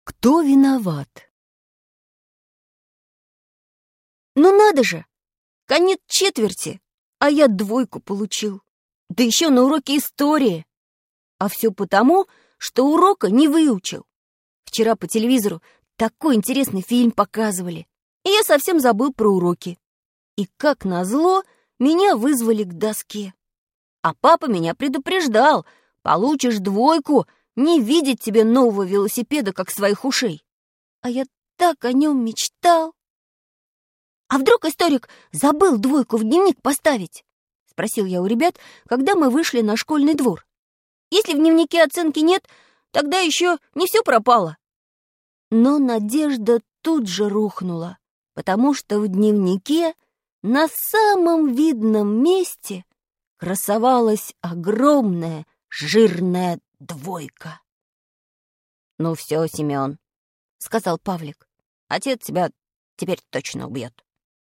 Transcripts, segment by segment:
Кто виноват? Ну надо же! Конец четверти, а я 2 получил. Да еще на уроке истории. А все потому, что урока не выучил. Вчера по телевизору такой интересный фильм показывали, и я совсем забыл про уроки. И как назло, меня вызвали к доске. А папа меня предупреждал: получишь 2, не видеть тебе нового велосипеда, как своих ушей. А я так о нем мечтал. «А вдруг историк забыл 2 в дневник поставить?» — спросил я у ребят, когда мы вышли на школьный двор. «Если в дневнике оценки нет, тогда еще не все пропало». Но надежда тут же рухнула, потому что в дневнике на самом видном месте красовалась огромная жирная 2. «Ну все, Семен», — сказал Павлик, — «отец тебя теперь точно убьет».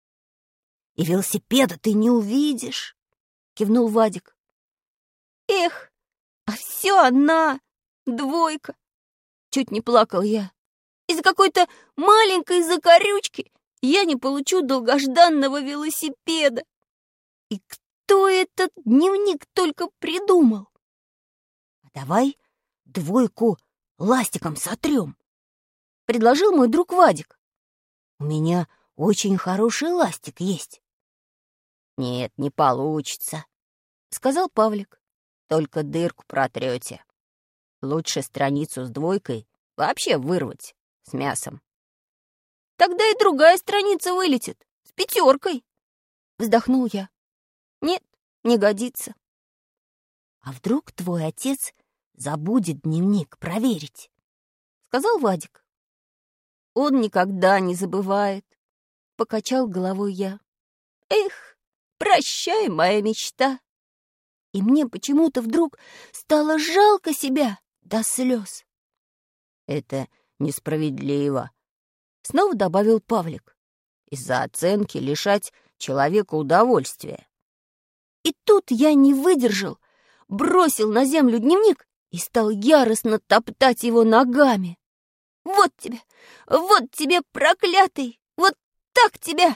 «И велосипеда ты не увидишь», — кивнул Вадик. «Эх, а все она, 2!» Чуть не плакал я. «Из-за какой-то маленькой закорючки я не получу долгожданного велосипеда. И кто этот дневник только придумал?» «А давай 2 ластиком сотрем», — предложил мой друг Вадик. «У меня очень хороший ластик есть». «Нет, не получится», — сказал Павлик. «Только дырку протрете. Лучше страницу с 2 вообще вырвать с мясом». «Тогда и другая страница вылетит с 5», — вздохнул я. «Нет, не годится». «А вдруг твой отец забудет дневник проверить?» — сказал Вадик. «Он никогда не забывает», — покачал головой я. «Эх, прощай, моя мечта». И мне почему-то вдруг стало жалко себя до слез. «Это несправедливо», — снова добавил Павлик. «Из-за оценки лишать человека удовольствия». И тут я не выдержал, бросил на землю дневник и стал яростно топтать его ногами. Вот тебе, проклятый, вот так тебя!»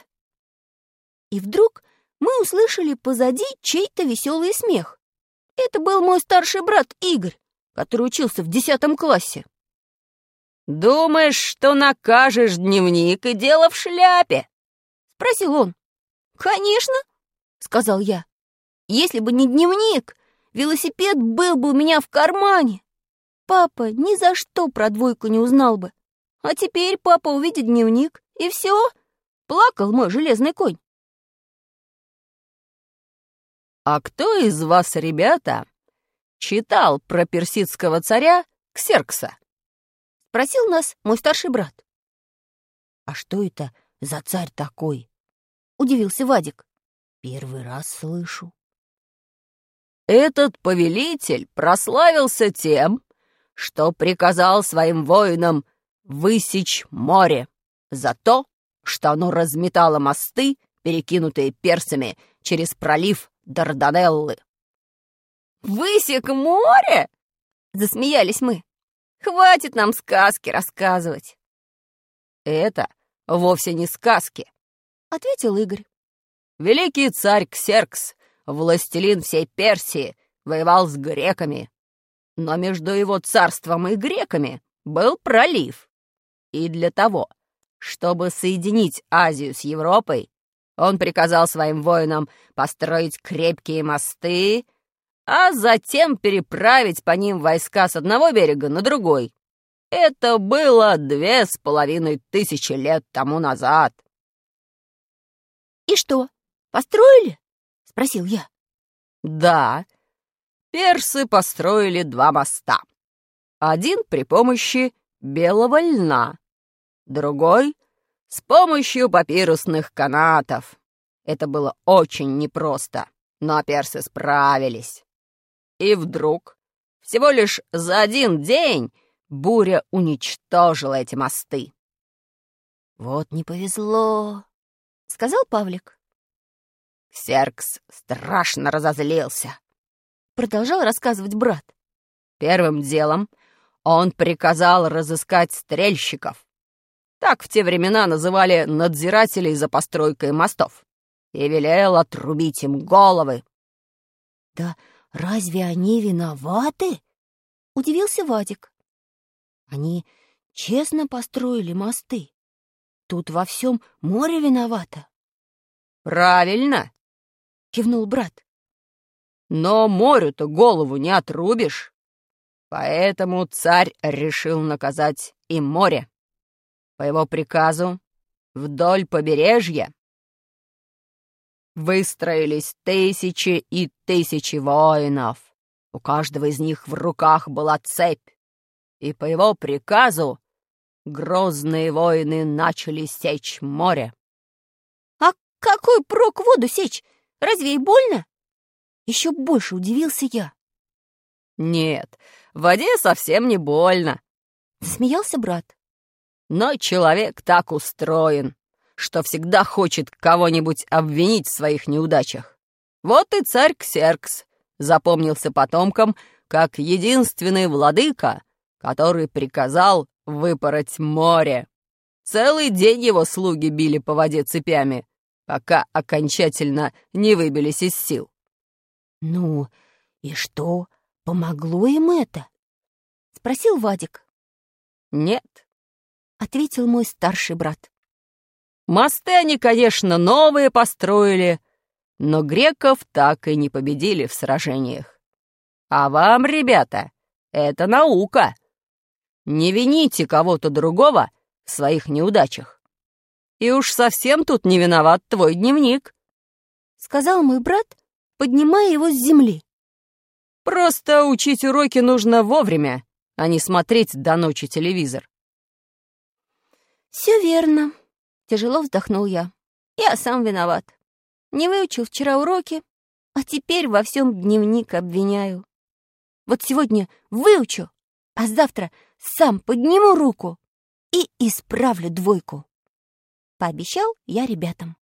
И вдруг мы услышали позади чей-то веселый смех. Это был мой старший брат Игорь, который учился в 10 классе. «Думаешь, что накажешь дневник, и дело в шляпе?» — спросил он. «Конечно», — сказал я. «Если бы не дневник, велосипед был бы у меня в кармане. Папа ни за что про 2 не узнал бы. А теперь папа увидит дневник, и все, плакал мой железный конь». «А кто из вас, ребята, читал про персидского царя Ксеркса?» — спросил нас мой старший брат. «А что это за царь такой?» — удивился Вадик. «Первый раз слышу». «Этот повелитель прославился тем, что приказал своим воинам высечь море за то, что оно разметало мосты, перекинутые персами через пролив Дарданеллы». «Высек море?» — засмеялись мы. «Хватит нам сказки рассказывать». «Это вовсе не сказки», — ответил Игорь. «Великий царь Ксеркс, властелин всей Персии, воевал с греками. Но между его царством и греками был пролив. И для того, чтобы соединить Азию с Европой, он приказал своим воинам построить крепкие мосты, а затем переправить по ним войска с одного берега на другой. Это было 2500 лет тому назад». «И что, построили?» — спросил я. Да, персы построили 2 моста. Один при помощи белого льна, другой — с помощью папирусных канатов. Это было очень непросто, но персы справились. И вдруг, всего лишь за 1 день, буря уничтожила эти мосты. «Вот не повезло», — сказал Павлик. Ксеркс страшно разозлился, — продолжал рассказывать брат. Первым делом Он приказал разыскать стрельщиков. Так в те времена называли надзирателей за постройкой мостов. И велел отрубить им головы. Да разве они виноваты? Удивился Вадик. Они честно построили мосты. Тут во всем море виновато. Правильно, Кивнул брат. но морю-то голову не отрубишь. Поэтому царь решил наказать и море. По его приказу вдоль побережья выстроились тысячи и тысячи воинов. У каждого из них в руках была цепь. И по его приказу грозные воины начали сечь море. А какой прок воду сечь? Разве и больно? Еще больше удивился я. Нет, в воде совсем не больно. Засмеялся брат. Но человек так устроен, что всегда хочет кого-нибудь обвинить в своих неудачах. Вот и царь Ксеркс запомнился потомкам как единственный владыка, который приказал выпороть море. Целый день его слуги били по воде цепями, пока окончательно не выбились из сил. Ну, и что, помогло им это? Спросил Вадик. Нет, Ответил мой старший брат. мосты они, конечно, новые построили, но греков так и не победили в сражениях. А вам, ребята, это наука. Не вините кого-то другого в своих неудачах. И уж совсем тут не виноват твой дневник. Сказал мой брат, поднимая его с земли. Просто учить уроки нужно вовремя, а не смотреть до ночи телевизор. Все верно. Тяжело вздохнул я. Я сам виноват. Не выучил вчера уроки, а теперь во всем дневник обвиняю. Вот сегодня выучу, а завтра сам подниму руку и исправлю двойку. Пообещал я ребятам.